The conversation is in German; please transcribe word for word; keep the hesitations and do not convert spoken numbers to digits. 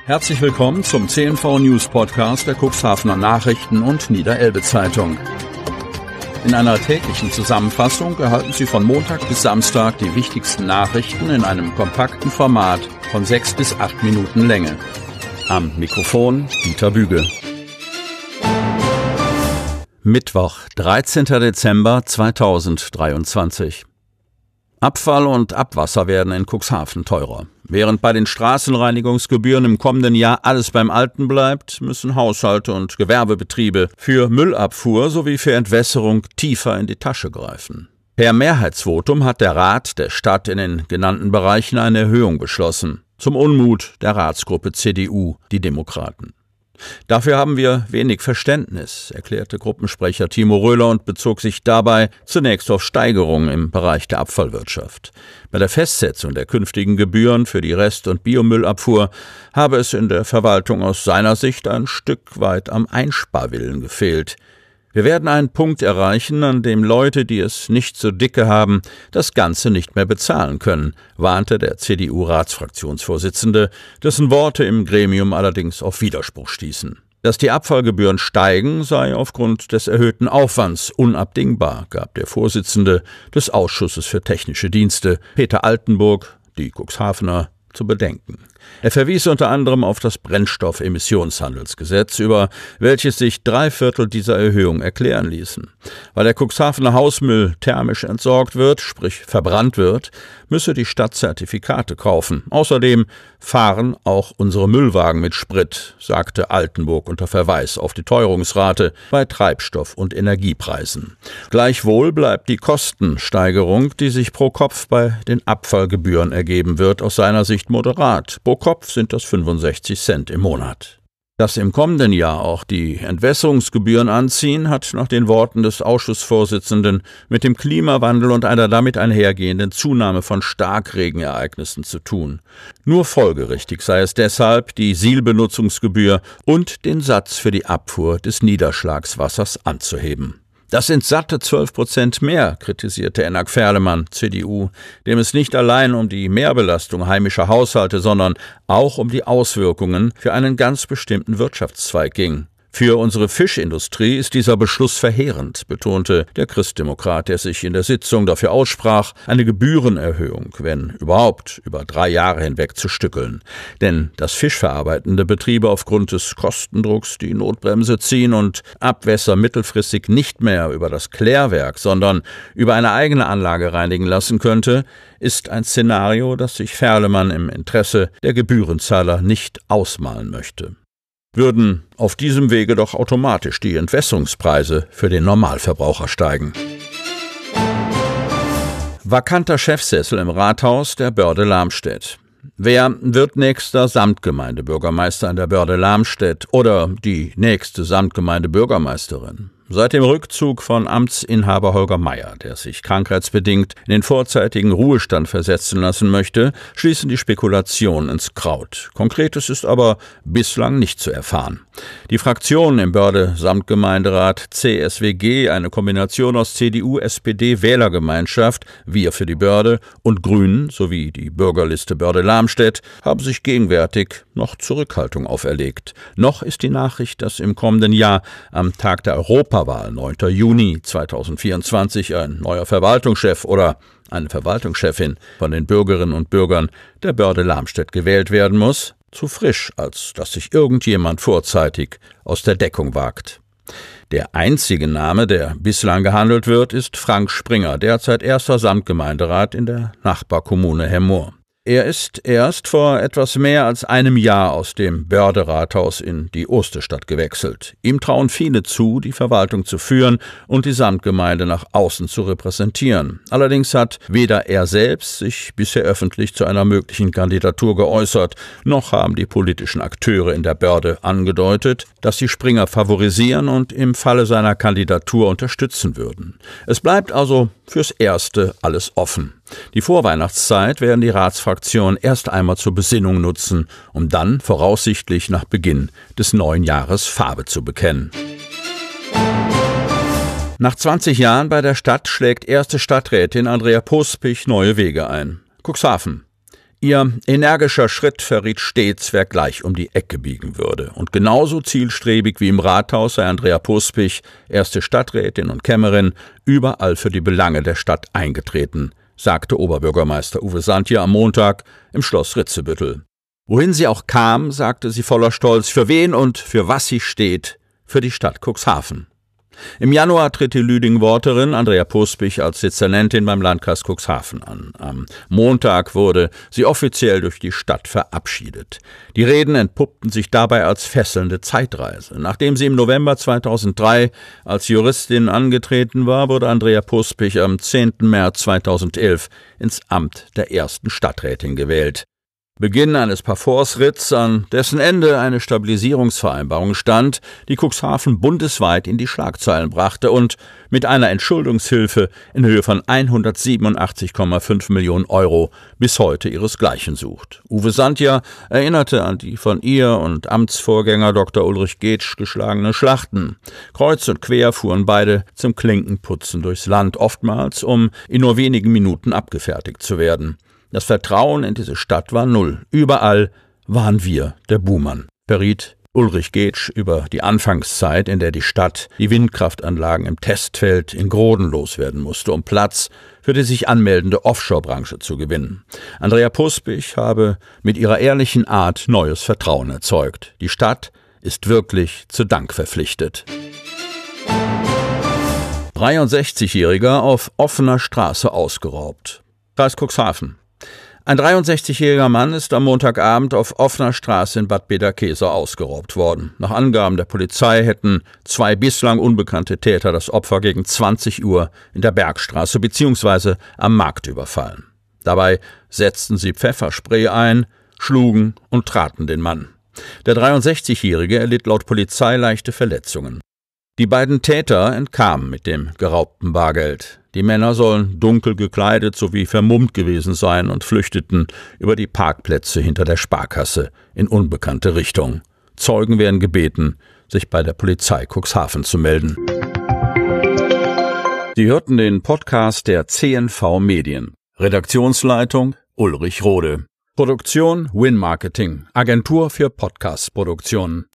Herzlich willkommen zum C N V News Podcast der Cuxhavener Nachrichten und Niederelbe Zeitung. In einer täglichen Zusammenfassung erhalten Sie von Montag bis Samstag die wichtigsten Nachrichten in einem kompakten Format von sechs bis acht Minuten Länge. Am Mikrofon Dieter Büge. Mittwoch, dreizehnter Dezember zweitausenddreiundzwanzig. Abfall und Abwasser werden in Cuxhaven teurer. Während bei den Straßenreinigungsgebühren im kommenden Jahr alles beim Alten bleibt, müssen Haushalte und Gewerbebetriebe für Müllabfuhr sowie für Entwässerung tiefer in die Tasche greifen. Per Mehrheitsvotum hat der Rat der Stadt in den genannten Bereichen eine Erhöhung beschlossen. Zum Unmut der Ratsgruppe C D U, die Demokraten. Dafür haben wir wenig Verständnis, erklärte Gruppensprecher Timo Röhler und bezog sich dabei zunächst auf Steigerungen im Bereich der Abfallwirtschaft. Bei der Festsetzung der künftigen Gebühren für die Rest- und Biomüllabfuhr habe es in der Verwaltung aus seiner Sicht ein Stück weit am Einsparwillen gefehlt. Wir werden einen Punkt erreichen, an dem Leute, die es nicht so dicke haben, das Ganze nicht mehr bezahlen können, warnte der C D U-Ratsfraktionsvorsitzende, dessen Worte im Gremium allerdings auf Widerspruch stießen. Dass die Abfallgebühren steigen, sei aufgrund des erhöhten Aufwands unabdingbar, gab der Vorsitzende des Ausschusses für technische Dienste, Peter Altenburg, die Cuxhavener, zu bedenken. Er verwies unter anderem auf das Brennstoffemissionshandelsgesetz, über welches sich drei Viertel dieser Erhöhung erklären ließen. Weil der Cuxhavener Hausmüll thermisch entsorgt wird, sprich verbrannt wird, müsse die Stadt Zertifikate kaufen. Außerdem fahren auch unsere Müllwagen mit Sprit, sagte Altenburg unter Verweis auf die Teuerungsrate bei Treibstoff- und Energiepreisen. Gleichwohl bleibt die Kostensteigerung, die sich pro Kopf bei den Abfallgebühren ergeben wird, aus seiner Sicht moderat. Pro Kopf sind das fünfundsechzig Cent im Monat. Dass im kommenden Jahr auch die Entwässerungsgebühren anziehen, hat nach den Worten des Ausschussvorsitzenden mit dem Klimawandel und einer damit einhergehenden Zunahme von Starkregenereignissen zu tun. Nur folgerichtig sei es deshalb, die Sielbenutzungsgebühr und den Satz für die Abfuhr des Niederschlagswassers anzuheben. Das sind satte zwölf Prozent mehr, kritisierte Enak Ferlemann, C D U, dem es nicht allein um die Mehrbelastung heimischer Haushalte, sondern auch um die Auswirkungen für einen ganz bestimmten Wirtschaftszweig ging. Für unsere Fischindustrie ist dieser Beschluss verheerend, betonte der Christdemokrat, der sich in der Sitzung dafür aussprach, eine Gebührenerhöhung, wenn überhaupt, über drei Jahre hinweg zu stückeln. Denn dass fischverarbeitende Betriebe aufgrund des Kostendrucks die Notbremse ziehen und Abwässer mittelfristig nicht mehr über das Klärwerk, sondern über eine eigene Anlage reinigen lassen könnte, ist ein Szenario, das sich Ferlemann im Interesse der Gebührenzahler nicht ausmalen möchte. Würden auf diesem Wege doch automatisch die Entwässerungspreise für den Normalverbraucher steigen. Vakanter Chefsessel im Rathaus der Börde Lamstedt. Wer wird nächster Samtgemeindebürgermeister in der Börde Lamstedt oder die nächste Samtgemeindebürgermeisterin? Seit dem Rückzug von Amtsinhaber Holger Meier, der sich krankheitsbedingt in den vorzeitigen Ruhestand versetzen lassen möchte, schließen die Spekulationen ins Kraut. Konkretes ist aber bislang nicht zu erfahren. Die Fraktionen im Börde-Samtgemeinderat C S W G, eine Kombination aus C D U, S P D, Wählergemeinschaft, Wir für die Börde und Grünen sowie die Bürgerliste Börde-Lamstedt haben sich gegenwärtig noch Zurückhaltung auferlegt. Noch ist die Nachricht, dass im kommenden Jahr am Tag der Europa Wahl, neunter Juni zweitausendvierundzwanzig, ein neuer Verwaltungschef oder eine Verwaltungschefin von den Bürgerinnen und Bürgern der Börde Lamstedt gewählt werden muss, zu frisch, als dass sich irgendjemand vorzeitig aus der Deckung wagt. Der einzige Name, der bislang gehandelt wird, ist Frank Springer, derzeit erster Samtgemeinderat in der Nachbarkommune Hemmoor. Er ist erst vor etwas mehr als einem Jahr aus dem Börde-Rathaus in die Osterstadt gewechselt. Ihm trauen viele zu, die Verwaltung zu führen und die Samtgemeinde nach außen zu repräsentieren. Allerdings hat weder er selbst sich bisher öffentlich zu einer möglichen Kandidatur geäußert, noch haben die politischen Akteure in der Börde angedeutet, dass sie Springer favorisieren und im Falle seiner Kandidatur unterstützen würden. Es bleibt also fürs Erste alles offen. Die Vorweihnachtszeit werden die Ratsfraktionen erst einmal zur Besinnung nutzen, um dann voraussichtlich nach Beginn des neuen Jahres Farbe zu bekennen. Nach zwanzig Jahren bei der Stadt schlägt erste Stadträtin Andrea Pospich neue Wege ein. Cuxhaven. Ihr energischer Schritt verriet stets, wer gleich um die Ecke biegen würde. Und genauso zielstrebig wie im Rathaus sei Andrea Puspich, erste Stadträtin und Kämmerin, überall für die Belange der Stadt eingetreten, sagte Oberbürgermeister Uwe Santja am Montag im Schloss Ritzebüttel. Wohin sie auch kam, sagte sie voller Stolz, für wen und für was sie steht, für die Stadt Cuxhaven. Im Januar tritt die Lüding-Worterin Andrea Puspich als Dezernentin beim Landkreis Cuxhaven an. Am Montag wurde sie offiziell durch die Stadt verabschiedet. Die Reden entpuppten sich dabei als fesselnde Zeitreise. Nachdem sie im November zweitausenddrei als Juristin angetreten war, wurde Andrea Puspich am zehnten März zweitausendelf ins Amt der ersten Stadträtin gewählt. Beginn eines Parforce-Ritts, an dessen Ende eine Stabilisierungsvereinbarung stand, die Cuxhaven bundesweit in die Schlagzeilen brachte und mit einer Entschuldungshilfe in Höhe von hundertsiebenundachtzig Komma fünf Millionen Euro bis heute ihresgleichen sucht. Uwe Santja erinnerte an die von ihr und Amtsvorgänger Doktor Ulrich Getsch geschlagene Schlachten. Kreuz und quer fuhren beide zum Klinkenputzen durchs Land, oftmals um in nur wenigen Minuten abgefertigt zu werden. Das Vertrauen in diese Stadt war null. Überall waren wir der Buhmann, verriet Ulrich Getsch über die Anfangszeit, in der die Stadt die Windkraftanlagen im Testfeld in Groden loswerden musste, um Platz für die sich anmeldende Offshore-Branche zu gewinnen. Andrea Puspich habe mit ihrer ehrlichen Art neues Vertrauen erzeugt. Die Stadt ist wirklich zu Dank verpflichtet. dreiundsechzigjähriger auf offener Straße ausgeraubt. Kreis Cuxhaven. Ein dreiundsechzigjähriger Mann ist am Montagabend auf offener Straße in Bad Bederkesa ausgeraubt worden. Nach Angaben der Polizei hätten zwei bislang unbekannte Täter das Opfer gegen zwanzig Uhr in der Bergstraße bzw. am Markt überfallen. Dabei setzten sie Pfefferspray ein, schlugen und traten den Mann. Der dreiundsechzigjährige erlitt laut Polizei leichte Verletzungen. Die beiden Täter entkamen mit dem geraubten Bargeld. Die Männer sollen dunkel gekleidet sowie vermummt gewesen sein und flüchteten über die Parkplätze hinter der Sparkasse in unbekannte Richtung. Zeugen werden gebeten, sich bei der Polizei Cuxhaven zu melden. Sie hörten den Podcast der C N V Medien. Redaktionsleitung Ulrich Rode. Produktion Win Marketing, Agentur für Podcast-Produktionen.